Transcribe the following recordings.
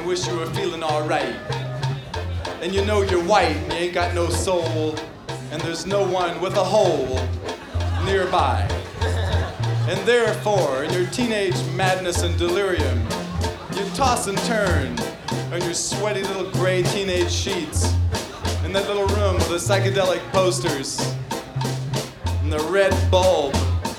wish you were feeling alright. And you know you're white and you ain't got no soul, and there's no one with a hole nearby. And therefore, in your teenage madness and delirium, you toss and turn on your sweaty little gray teenage sheets in that little room with the psychedelic posters and the red bulb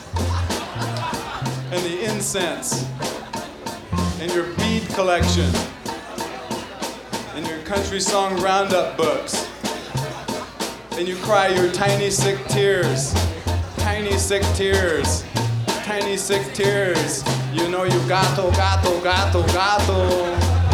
and the incense and your bead collection and your country song roundup books, and you cry your tiny sick tears, tiny sick tears, tiny sick tears. You know you gato, gato, gato, gato.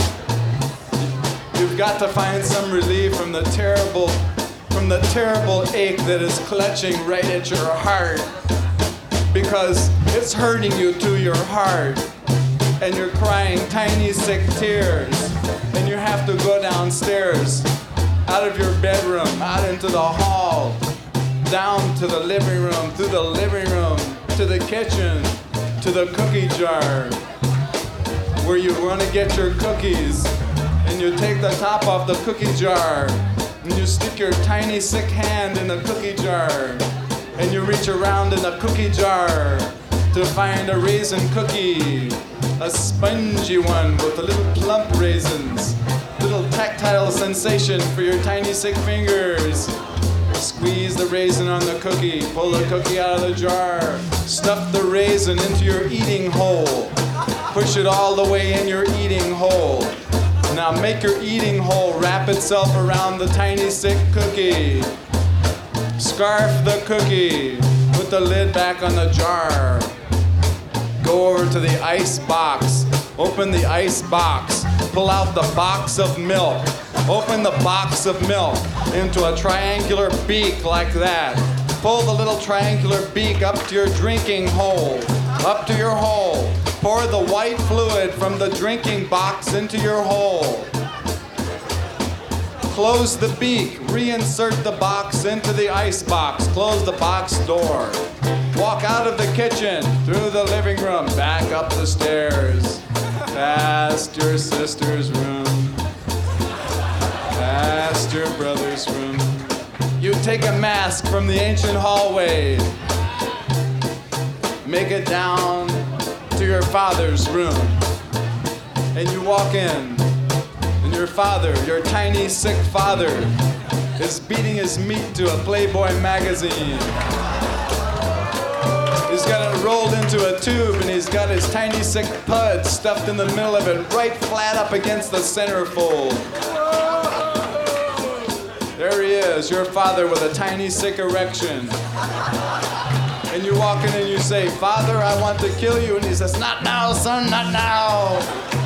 You've got to find some relief from the terrible ache that is clutching right at your heart, because it's hurting you to your heart, and you're crying tiny sick tears, and you have to go downstairs, out of your bedroom, out into the hall, down to the living room, through the living room, to the kitchen, to the cookie jar, where you want to get your cookies, and you take the top off the cookie jar, and you stick your tiny sick hand in the cookie jar, and you reach around in the cookie jar to find a raisin cookie, a spongy one with the little plump raisins, little tactile sensation for your tiny sick fingers. Squeeze the raisin on the cookie, pull the cookie out of the jar, stuff the raisin into your eating hole, push it all the way in your eating hole. Now make your eating hole wrap itself around the tiny sick cookie. Scarf the cookie, put the lid back on the jar. Go over to the ice box, open the ice box, pull out the box of milk. Open the box of milk into a triangular beak like that. Pull the little triangular beak up to your drinking hole, up to your hole. Pour the white fluid from the drinking box into your hole. Close the beak, reinsert the box into the ice box, close the box door. Walk out of the kitchen, through the living room, back up the stairs, past your sister's room, past your brother's room. You take a mask from the ancient hallway, make it down to your father's room, and you walk in, and your father, your tiny sick father, is beating his meat to a Playboy magazine. He's got it rolled into a tube, and he's got his tiny sick pud stuffed in the middle of it, right flat up against the centerfold. There he is, your father with a tiny sick erection. And you walk in and you say, "Father, I want to kill you." And he says, "Not now, son, not now."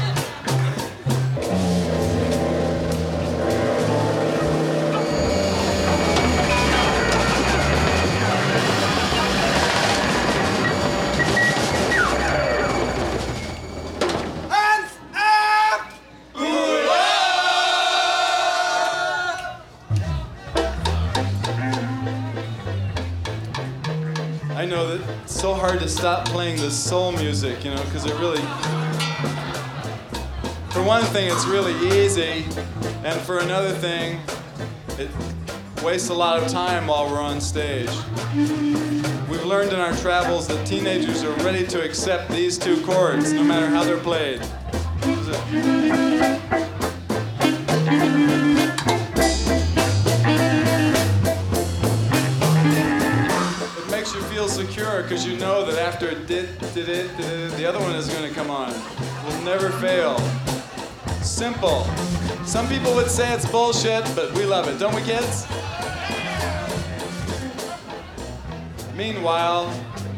I know that it's so hard to stop playing this soul music, you know, because it really, for one thing, it's really easy, and for another thing, it wastes a lot of time while we're on stage. We've learned in our travels that teenagers are ready to accept these two chords, no matter how they're played. Secure, because you know that after it did, the other one is going to come on. Will never fail. Simple. Some people would say it's bullshit, but we love it, don't we, kids? Meanwhile,